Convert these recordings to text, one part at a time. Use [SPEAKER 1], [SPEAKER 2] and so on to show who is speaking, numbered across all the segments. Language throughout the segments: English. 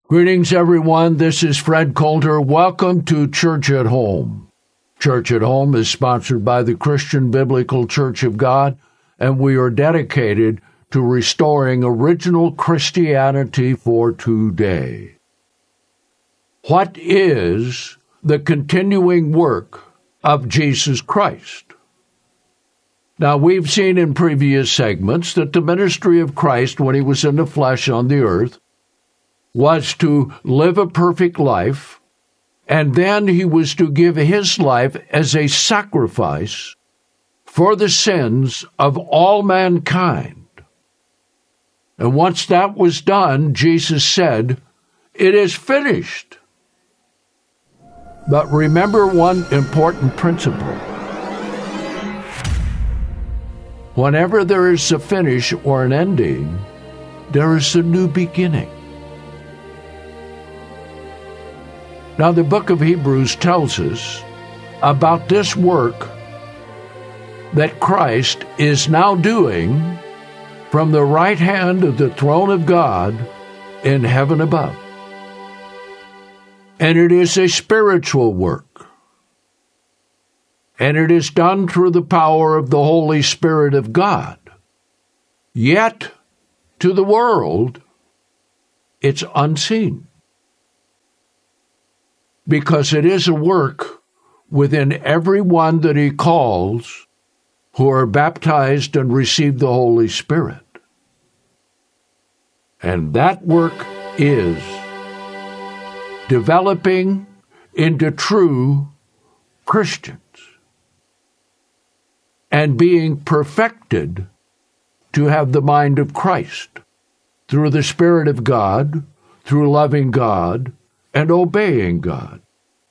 [SPEAKER 1] Greetings, everyone. This is Fred Coulter. Welcome to Church at Home. Church at Home is sponsored by the Christian Biblical Church of God, and we are dedicated to restoring original Christianity for today. What is the continuing work of Jesus Christ? Now, we've seen in previous segments that the ministry of Christ when he was in the flesh on the earth was to live a perfect life, and then he was to give his life as a sacrifice for the sins of all mankind. And once that was done, Jesus said, "It is finished." But remember one important principle. Whenever there is a finish or an ending, there is a new beginning. Now, the book of Hebrews tells us about this work that Christ is now doing from the right hand of the throne of God in heaven above. And it is a spiritual work. And it is done through the power of the Holy Spirit of God. Yet, to the world, it's unseen. Because it is a work within everyone that he calls who are baptized and receive the Holy Spirit. And that work is developing into true Christians and being perfected to have the mind of Christ through the Spirit of God, through loving God, and obeying God.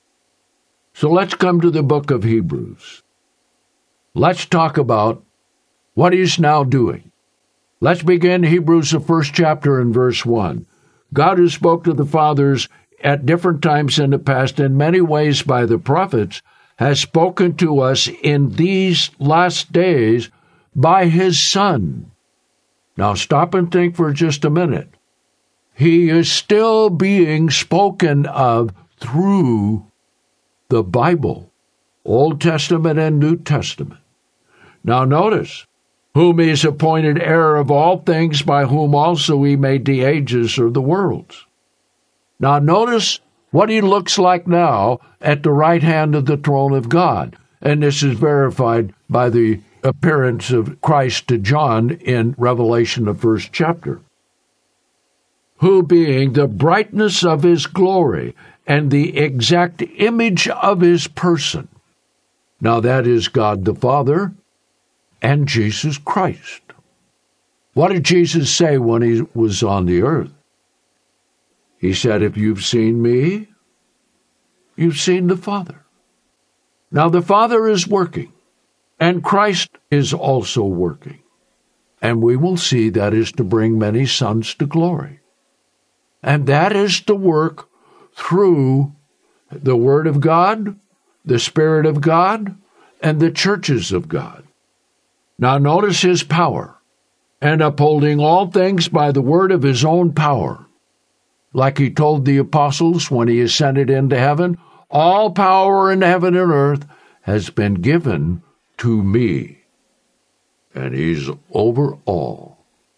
[SPEAKER 1] So let's come to the book of Hebrews. Let's talk about what he's now doing. Let's begin Hebrews, the first chapter, and verse 1. God, who spoke to the fathers at different times in the past in many ways by the prophets, has spoken to us in these last days by his Son. Now stop and think for just a minute. He is still being spoken of through the Bible, Old Testament and New Testament. Now notice, whom he is appointed heir of all things, by whom also he made the ages or the worlds. Now notice what he looks like now at the right hand of the throne of God. And this is verified by the appearance of Christ to John in Revelation, the first chapter. Who being the brightness of his glory and the exact image of his person. Now that is God the Father and Jesus Christ. What did Jesus say when he was on the earth? He said, "If you've seen me, you've seen the Father." Now the Father is working, and Christ is also working. And we will see that is to bring many sons to glory. And that is to work through the Word of God, the Spirit of God, and the churches of God. Now notice his power, and upholding all things by the word of his own power. Like he told the apostles when he ascended into heaven, all power in heaven and earth has been given to me. And he's over all.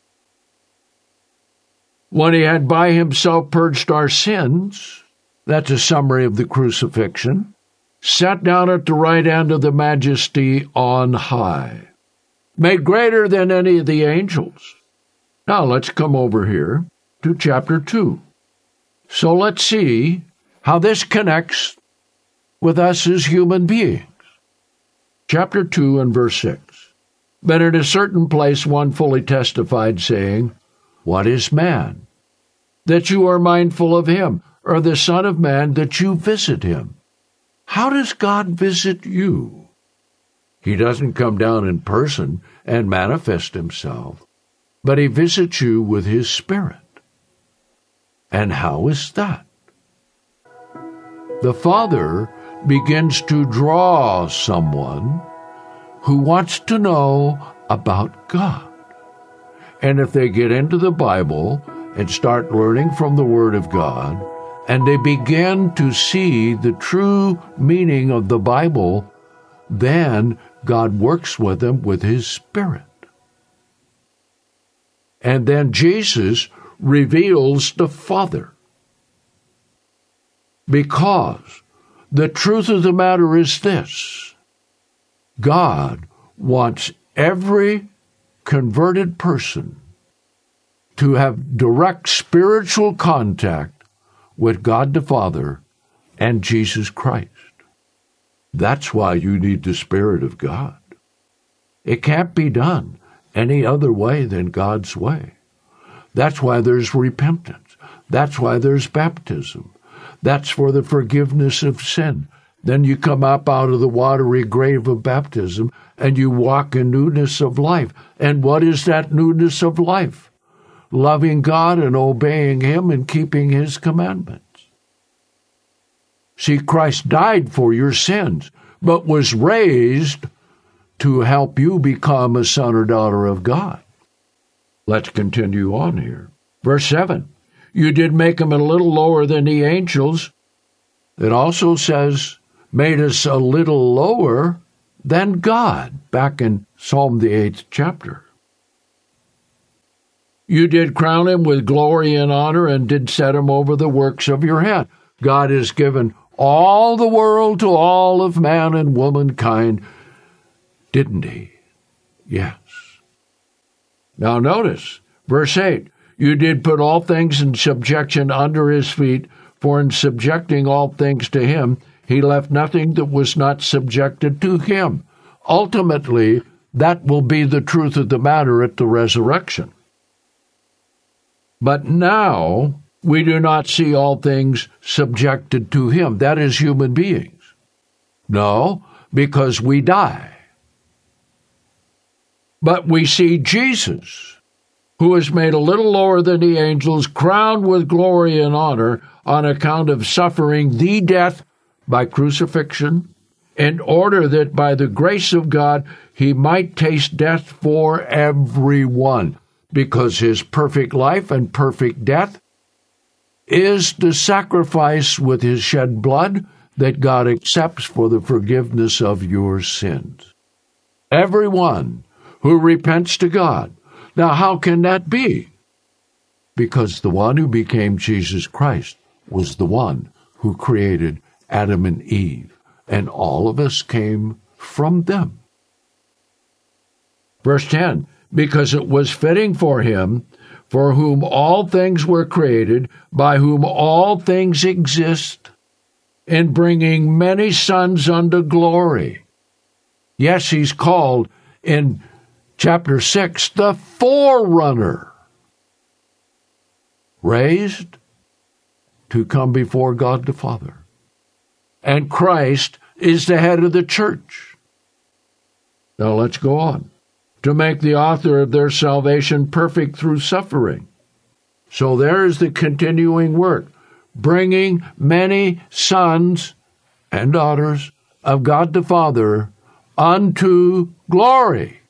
[SPEAKER 1] When he had by himself purged our sins, that's a summary of the crucifixion, sat down at the right hand of the Majesty on high, made greater than any of the angels. Now let's come over here to chapter 2. So let's see how this connects with us as human beings. Chapter 2 and verse 6. But in a certain place one fully testified, saying, "What is man, that you are mindful of him, or the Son of Man, that you visit him?" How does God visit you? He doesn't come down in person and manifest himself, but he visits you with his Spirit. And how is that? The Father begins to draw someone who wants to know about God. And if they get into the Bible and start learning from the Word of God, and they begin to see the true meaning of the Bible, then God works with them with His Spirit. And then Jesus reveals the Father. Because the truth of the matter is this: God wants every converted person to have direct spiritual contact with God the Father and Jesus Christ. That's why you need the Spirit of God. It can't be done any other way than God's way. That's why there's repentance. That's why there's baptism. That's for the forgiveness of sin. Then you come up out of the watery grave of baptism and you walk in newness of life. And what is that newness of life? Loving God and obeying Him and keeping His commandments. See, Christ died for your sins, but was raised to help you become a son or daughter of God. Let's continue on here. Verse 7, you did make Him a little lower than the angels. It also says, made us a little lower than God, back in Psalm the 8th chapter. You did crown Him with glory and honor and did set Him over the works of your hand. God has given all the world to all of man and womankind, didn't He? Yes. Now notice, verse 8, you did put all things in subjection under His feet, for in subjecting all things to Him, He left nothing that was not subjected to Him. Ultimately, that will be the truth of the matter at the resurrection. But now, we do not see all things subjected to Him. That is human beings. No, because we die. But we see Jesus, who is made a little lower than the angels, crowned with glory and honor on account of suffering the death by crucifixion, in order that by the grace of God He might taste death for everyone, because His perfect life and perfect death is the sacrifice with His shed blood that God accepts for the forgiveness of your sins. Everyone who repents to God. Now, how can that be? Because the one who became Jesus Christ was the one who created Adam and Eve, and all of us came from them. Verse 10, because it was fitting for Him, for whom all things were created, by whom all things exist, in bringing many sons unto glory. Yes, He's called in chapter 6, the forerunner, raised to come before God the Father. And Christ is the head of the church. Now let's go on. To make the author of their salvation perfect through suffering. So there's the continuing work, bringing many sons and daughters of God the Father unto glory.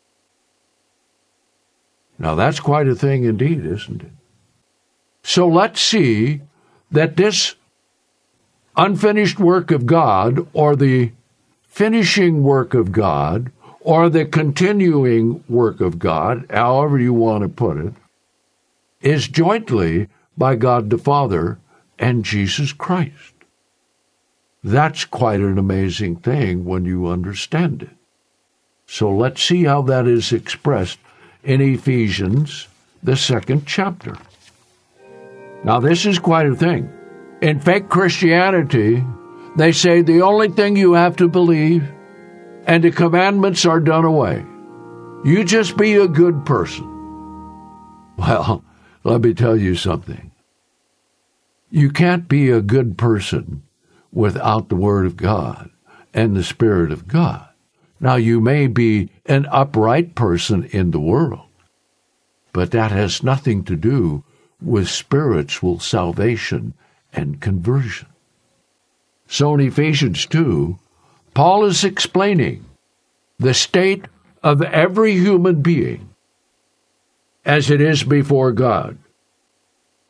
[SPEAKER 1] Now that's quite a thing indeed, isn't it? So let's see that this unfinished work of God, or the finishing work of God, or the continuing work of God, however you want to put it, is jointly by God the Father and Jesus Christ. That's quite an amazing thing when you understand it. So let's see how that is expressed in Ephesians, the 2nd chapter. Now this is quite a thing. In fake Christianity, they say the only thing you have to believe and the commandments are done away. You just be a good person. Well, let me tell you something. You can't be a good person without the Word of God and the Spirit of God. Now, you may be an upright person in the world, but that has nothing to do with spiritual salvation and conversion. So in Ephesians 2, Paul is explaining the state of every human being as it is before God.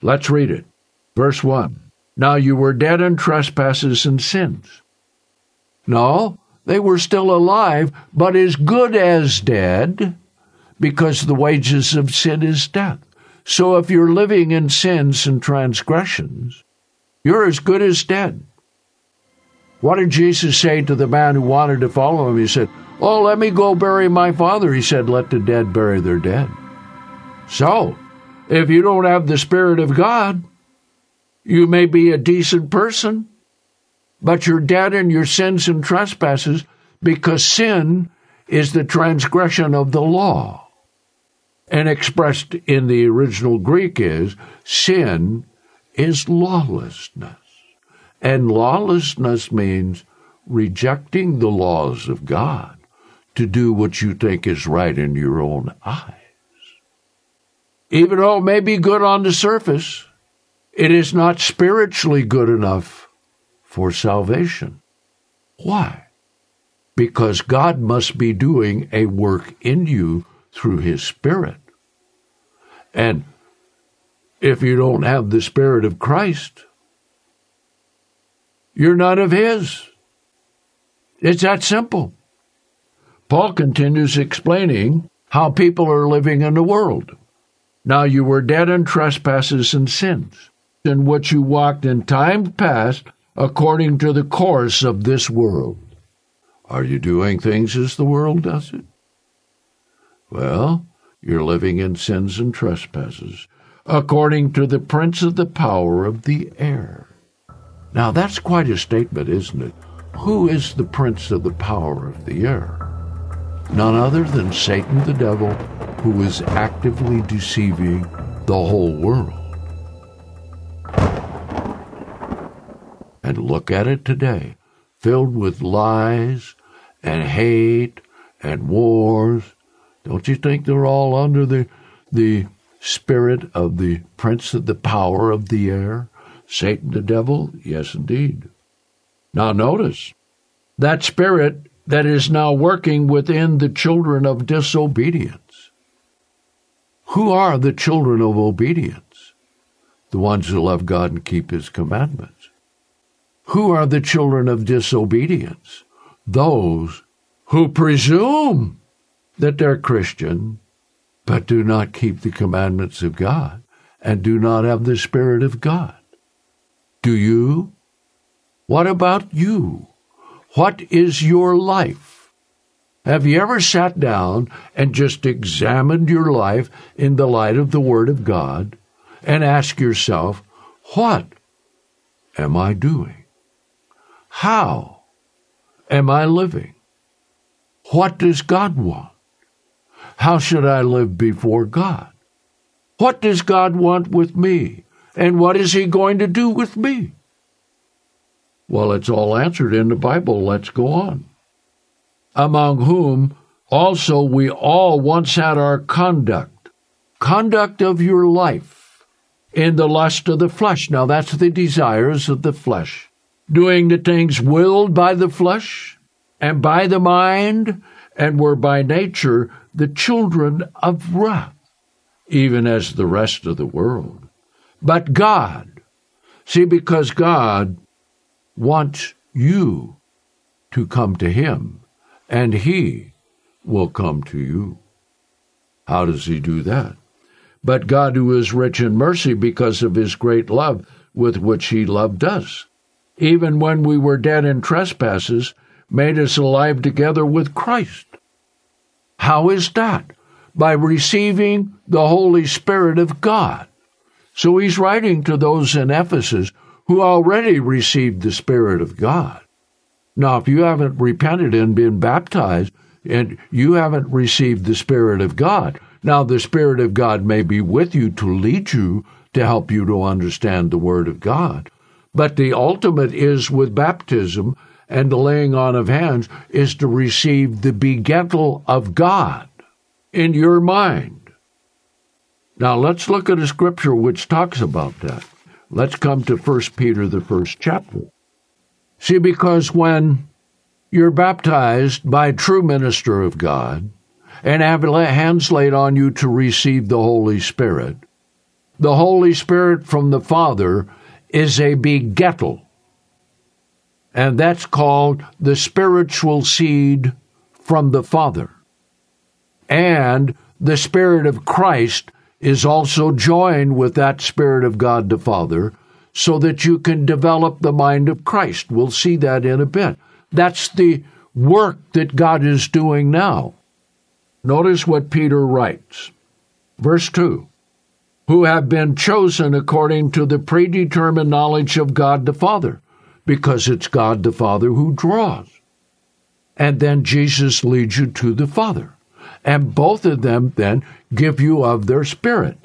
[SPEAKER 1] Let's read it. Verse 1. Now you were dead in trespasses and sins. No, they were still alive, but as good as dead, because the wages of sin is death. So if you're living in sins and transgressions, you're as good as dead. What did Jesus say to the man who wanted to follow him? He said, "Oh, let me go bury my father." He said, "Let the dead bury their dead." So, if you don't have the Spirit of God, you may be a decent person, but you're dead in your sins and trespasses, because sin is the transgression of the law. And expressed in the original Greek is, sin is lawlessness. And lawlessness means rejecting the laws of God to do what you think is right in your own eyes. Even though it may be good on the surface, it is not spiritually good enough for salvation. Why? Because God must be doing a work in you through His Spirit. And if you don't have the Spirit of Christ, you're none of His. It's that simple. Paul continues explaining how people are living in the world. Now you were dead in trespasses and sins, in which you walked in times past according to the course of this world. Are you doing things as the world does it? Well, you're living in sins and trespasses, according to the prince of the power of the air. Now that's quite a statement, isn't it? Who is the prince of the power of the air? None other than Satan the devil, who is actively deceiving the whole world. And look at it today, filled with lies and hate and wars. Don't you think they're all under the spirit of the prince of the power of the air? Satan the devil? Yes, indeed. Now notice, that spirit that is now working within the children of disobedience. Who are the children of obedience? The ones who love God and keep His commandments. Who are the children of disobedience? Those who presume that they're Christian, but do not keep the commandments of God and do not have the Spirit of God. Do you? What about you? What is your life? Have you ever sat down and just examined your life in the light of the Word of God and asked yourself, what am I doing? How am I living? What does God want? How should I live before God? What does God want with me? And what is He going to do with me? Well, it's all answered in the Bible. Let's go on. Among whom also we all once had our conduct of your life, in the lust of the flesh. Now that's the desires of the flesh, doing the things willed by the flesh and by the mind, and were by nature the children of wrath, even as the rest of the world. But God, see, because God wants you to come to Him, and He will come to you. How does He do that? But God, who is rich in mercy because of His great love with which He loved us, even when we were dead in trespasses, made us alive together with Christ. How is that? By receiving the Holy Spirit of God. So he's writing to those in Ephesus who already received the Spirit of God. Now, if you haven't repented and been baptized, and you haven't received the Spirit of God, now the Spirit of God may be with you to lead you, to help you to understand the Word of God. But the ultimate is with baptism, and the laying on of hands is to receive the begettal of God in your mind. Now let's look at a scripture which talks about that. Let's come to 1 Peter, the first chapter. See, because when you're baptized by a true minister of God and have hands laid on you to receive the Holy Spirit, the Holy Spirit from the Father is a begettal. And that's called the spiritual seed from the Father. And the Spirit of Christ is also joined with that Spirit of God the Father, so that you can develop the mind of Christ. We'll see that in a bit. That's the work that God is doing now. Notice what Peter writes. Verse 2, who have been chosen according to the predetermined knowledge of God the Father, because it's God the Father who draws. And then Jesus leads you to the Father. And both of them then give you of their Spirit.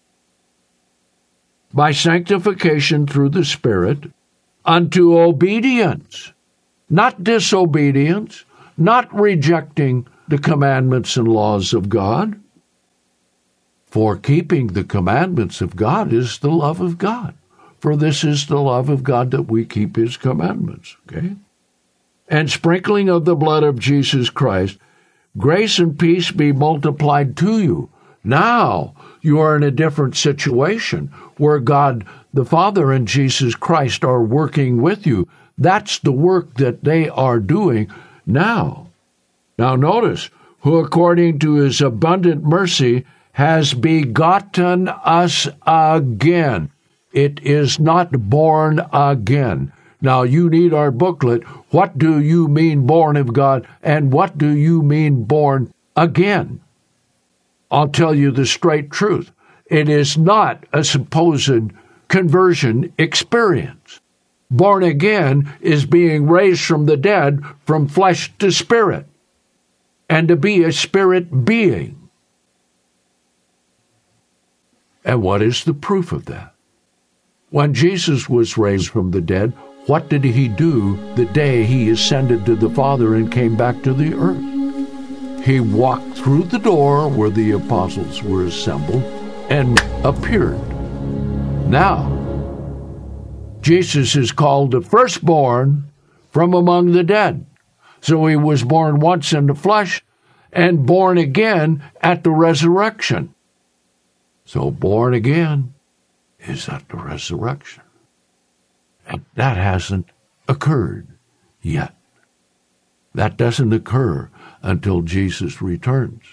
[SPEAKER 1] By sanctification through the Spirit, unto obedience, not disobedience, not rejecting the commandments and laws of God. For keeping the commandments of God is the love of God. For this is the love of God, that we keep his commandments. Okay? And sprinkling of the blood of Jesus Christ, grace and peace be multiplied to you. Now you are in a different situation where God the Father and Jesus Christ are working with you. That's the work that they are doing now. Now notice, who according to his abundant mercy has begotten us again. It is not born again. Now you need our booklet. What do you mean born of God? And what do you mean born again? I'll tell you the straight truth. It is not a supposed conversion experience. Born again is being raised from the dead, from flesh to spirit, and to be a spirit being. And what is the proof of that? When Jesus was raised from the dead, what did he do the day he ascended to the Father and came back to the earth? He walked through the door where the apostles were assembled and appeared. Now, Jesus is called the firstborn from among the dead. So he was born once in the flesh and born again at the resurrection. So born again is at the resurrection. And that hasn't occurred yet. That doesn't occur until Jesus returns.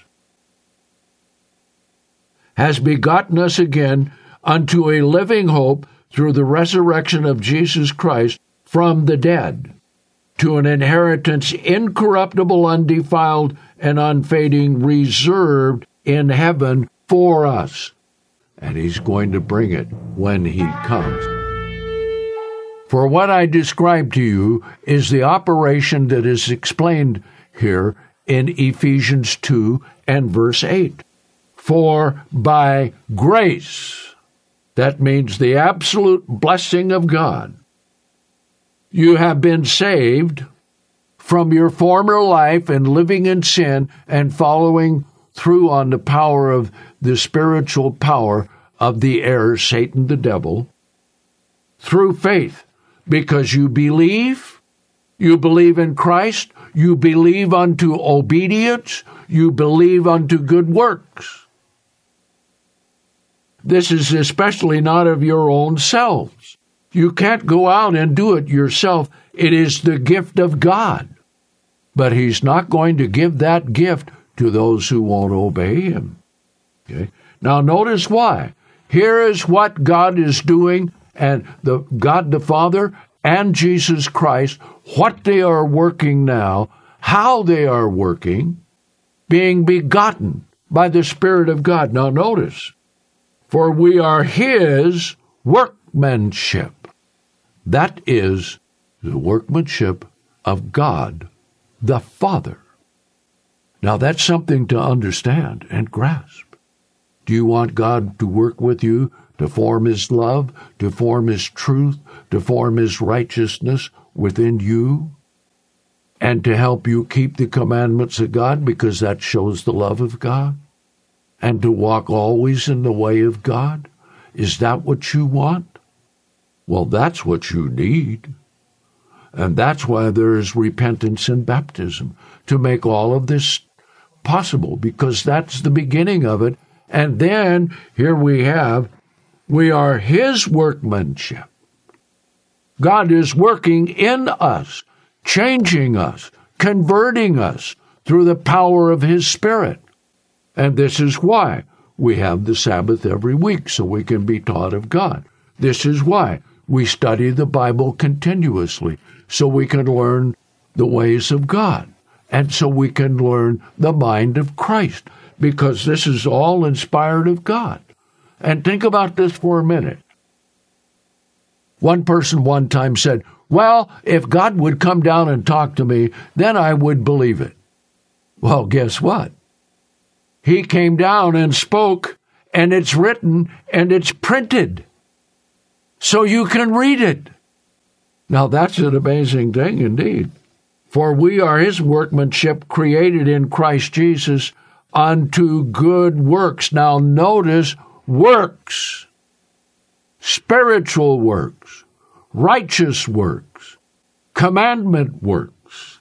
[SPEAKER 1] Has begotten us again unto a living hope through the resurrection of Jesus Christ from the dead, to an inheritance incorruptible, undefiled, and unfading, reserved in heaven for us. And he's going to bring it when he comes. For what I described to you is the operation that is explained here in Ephesians 2 and verse 8. For by grace, that means the absolute blessing of God, you have been saved from your former life and living in sin and following through on the power of the spiritual power of the air, Satan the devil, through faith. Because you believe in Christ, you believe unto obedience, you believe unto good works. This is especially not of your own selves. You can't go out and do it yourself. It is the gift of God. But he's not going to give that gift to those who won't obey him. Okay? Now notice why. Here is what God is doing, and God the Father and Jesus Christ, what they are working now, how they are working, being begotten by the Spirit of God. Now notice, for we are his workmanship. That is the workmanship of God the Father. Now that's something to understand and grasp. Do you want God to work with you to form his love, to form his truth, to form his righteousness within you, and to help you keep the commandments of God, because that shows the love of God, and to walk always in the way of God? Is that what you want? Well, that's what you need. And that's why there is repentance and baptism, to make all of this possible, because that's the beginning of it. And then here we have We are His workmanship. God is working in us, changing us, converting us through the power of His Spirit. And this is why we have the Sabbath every week, so we can be taught of God. This is why we study the Bible continuously, so we can learn the ways of God, and so we can learn the mind of Christ, because this is all inspired of God. And think about this for a minute. One person one time said, well, if God would come down and talk to me, then I would believe it. Well, guess what? He came down and spoke, and it's written, and it's printed, so you can read it. Now, that's an amazing thing indeed. For we are His workmanship, created in Christ Jesus unto good works. Now, notice works, spiritual works, righteous works, commandment works,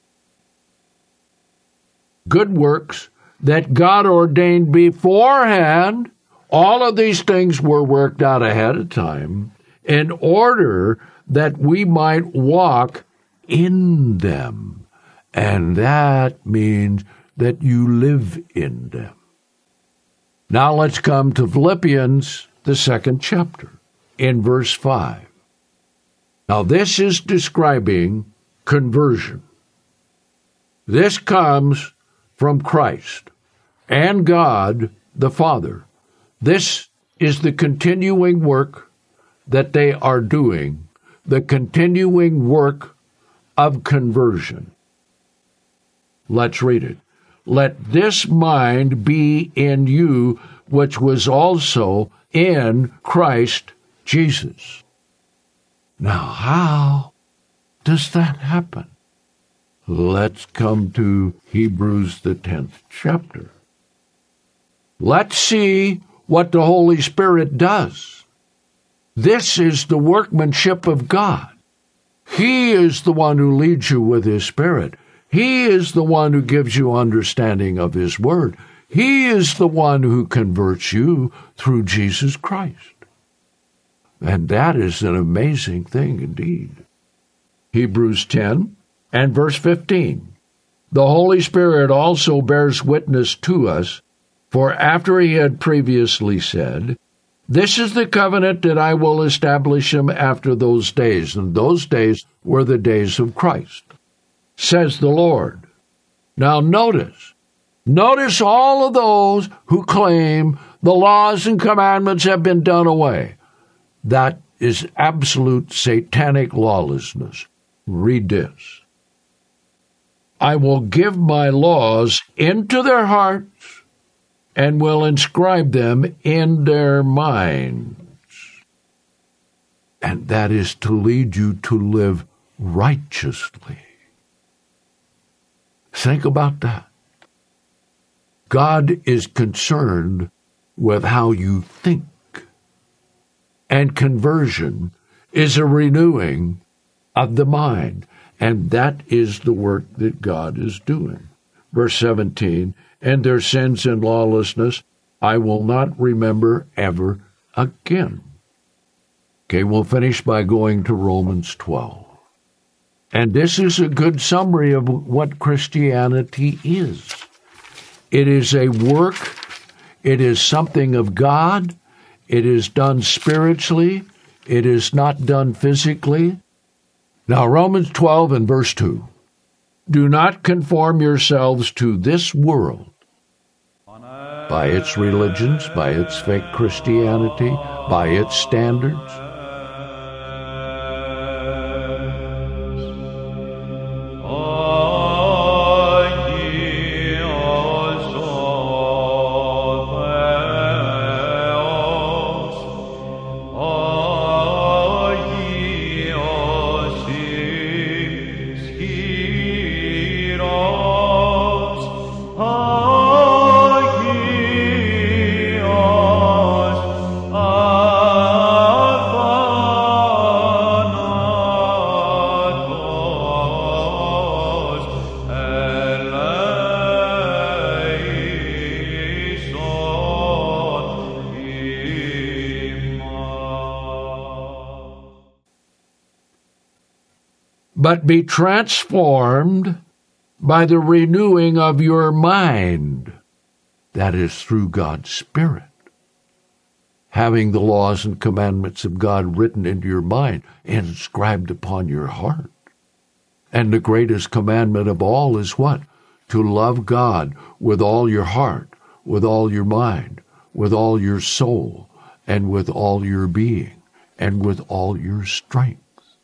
[SPEAKER 1] good works that God ordained beforehand. All of these things were worked out ahead of time in order that we might walk in them. And that means that you live in them. Now let's come to Philippians, the 2nd chapter, in verse 5. Now this is describing conversion. This comes from Christ and God the Father. This is the continuing work that they are doing, the continuing work of conversion. Let's read it. Let this mind be in you, which was also in Christ Jesus. Now, how does that happen? Let's come to Hebrews, the 10th chapter. Let's see what the Holy Spirit does. This is the workmanship of God. He is the one who leads you with His Spirit. He is the one who gives you understanding of His Word. He is the one who converts you through Jesus Christ. And that is an amazing thing indeed. Hebrews 10 and verse 15. The Holy Spirit also bears witness to us, for after He had previously said, this is the covenant that I will establish him after those days. And those days were the days of Christ, says the Lord. Now notice all of those who claim the laws and commandments have been done away. That is absolute satanic lawlessness. Read this. I will give my laws into their hearts and will inscribe them in their minds. And that is to lead you to live righteously. Think about that. God is concerned with how you think. And conversion is a renewing of the mind. And that is the work that God is doing. Verse 17, and their sins and lawlessness I will not remember ever again. Okay, we'll finish by going to Romans 12. And this is a good summary of what Christianity is. It is a work. It is something of God. It is done spiritually. It is not done physically. Now, Romans 12 and verse 2. Do not conform yourselves to this world by its religions, by its fake Christianity, by its standards. but be transformed by the renewing of your mind. That is through God's Spirit. Having the laws and commandments of God written into your mind, inscribed upon your heart. And the greatest commandment of all is what? To love God with all your heart, with all your mind, with all your soul, and with all your being, and with all your strength.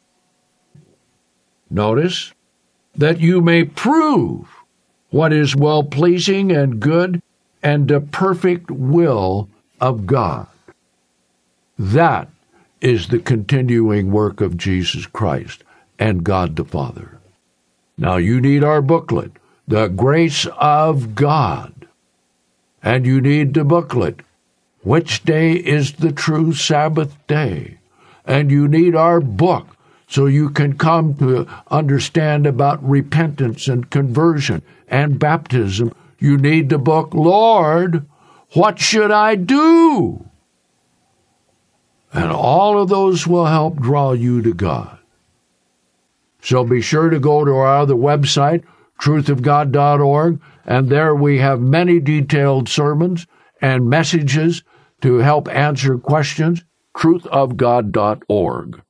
[SPEAKER 1] Notice that you may prove what is well-pleasing and good and the perfect will of God. That is the continuing work of Jesus Christ and God the Father. Now you need our booklet, The Grace of God. And you need the booklet, Which Day is the True Sabbath Day? And you need our book so you can come to understand about repentance and conversion and baptism. You need the book, Lord, What Should I Do? And all of those will help draw you to God. So be sure to go to our other website, truthofgod.org, and there we have many detailed sermons and messages to help answer questions, truthofgod.org.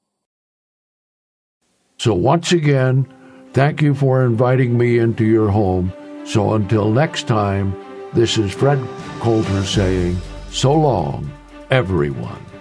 [SPEAKER 1] So once again, thank you for inviting me into your home. So until next time, this is Fred Coulter saying, so long, everyone.